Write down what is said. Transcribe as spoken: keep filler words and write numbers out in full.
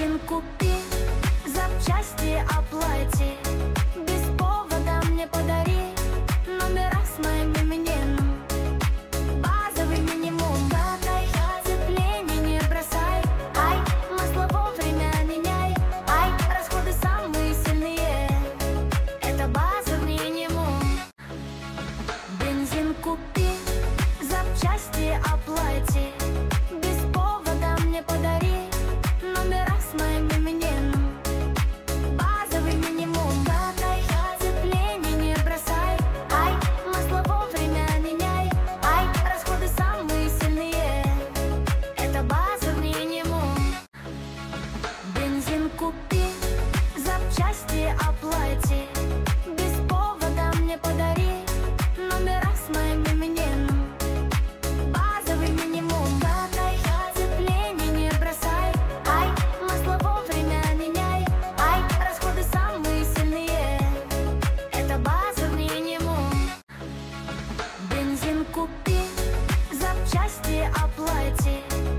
Бензин купи, запчасти оплати, без повода мне подари номера с моим именем. Базовый минимум, катай, сцепление не бросай. Ай, масло вовремя меняй. Ай, расходы самые сильные, это базовый минимум. Бензин купи, запчасти оплати, без повода мне подари номера с моим именем. Базовый минимум, катай, сцепление не бросай. Ай, масло вовремя меняй. Ай, расходы самые сильные, это базовый минимум. Бензин купи, запчасти оплати, без повода мне подари номера с моим именем. Базовый минимум, катай, сцепление не бросай. Ай, масло вовремя меняй. Ай, расходы самые сильные, это базовый минимум. Бензин купи, запчасти оплати,